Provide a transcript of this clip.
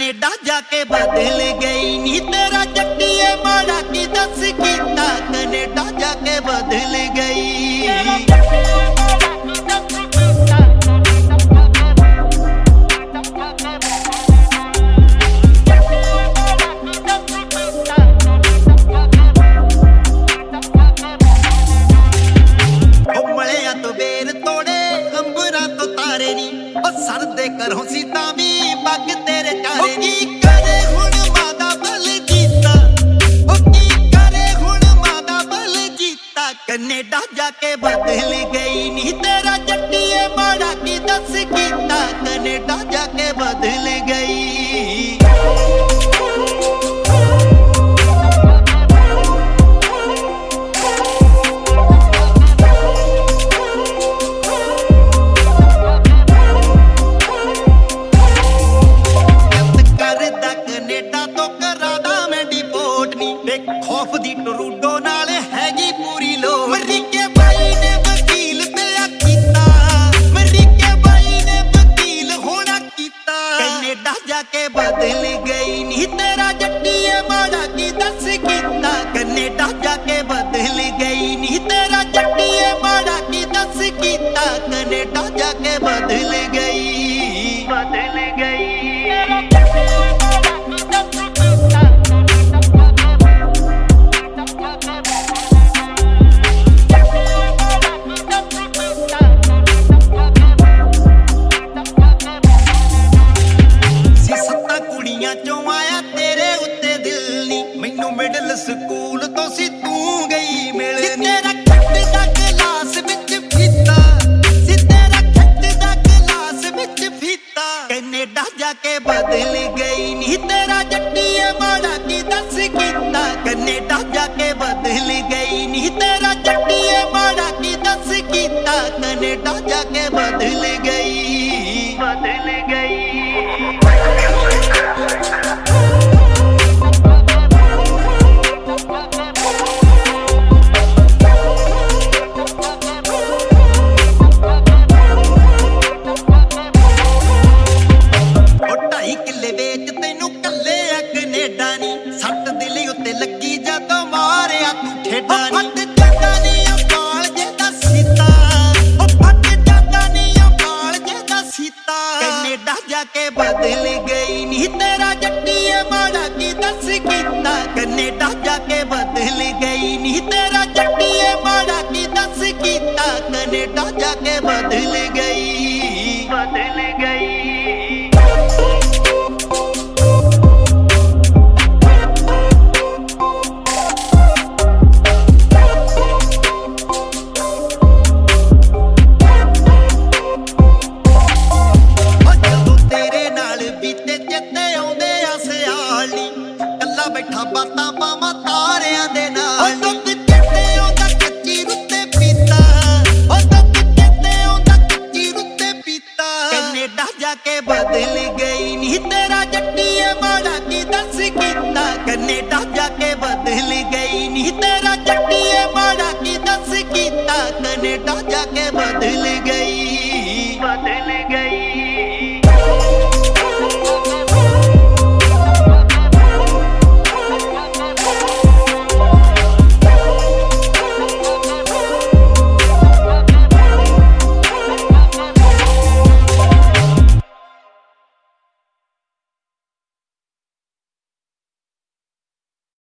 Canada जाके बदल गई नी तेरा जट्टिए माड़ा की दस कीता कनेडा जाके बदल गई। सरदे करो सीता भी पग तेरे चारे नी करे हुण मादा बल जीता की करे हुण मादा बल जीता कनेडा जाके बदल गई नी तेरा जट्टिए माड़ा की दस कीता कनेडा जाके बदल गई। खौफ दी टरूडो नाल हैगी पूरी लो मरीके बाई ने वकील पिया कीता मरीके बाई ने वकील होना कीता कनेडा जाके बदल गई नी तेरा जट्टिए माड़ा की दस कीता कनेडा जाके बदल गई नी तेरा जट्टिए माड़ा की दस कीता कनेडा जाके बदल गई बदल गई। मिडल स्कूल तो सी तू गई मिलनी तेरा खट दा गिलास विच फीता सी तेरा खट दा गिलास विच फीता कनेडा जाके बदल गई नी तेरा जट्टिए माड़ा की दस कीता कनेडा जाके बदल गई नी तेरा जट्टिए माड़ा की दस कीता कनेडा जाके बदल गई बदल गई। सट दिल उत्ते लगी जदों मारिया तू ठेडा नी जांदा नी अपाल जेदा सीता फट जांदा नी अपाल जेदा सीता कनेडा जाके बदल गई नी तेरा जट्टिए माड़ा की दस कीता कनेडा जाके बदल गई नी तेरा जट्टिए माड़ा की दस कीता कनेडा जाके बदल गई बदल गई। बैठा बातां पावां तारियां दे नाल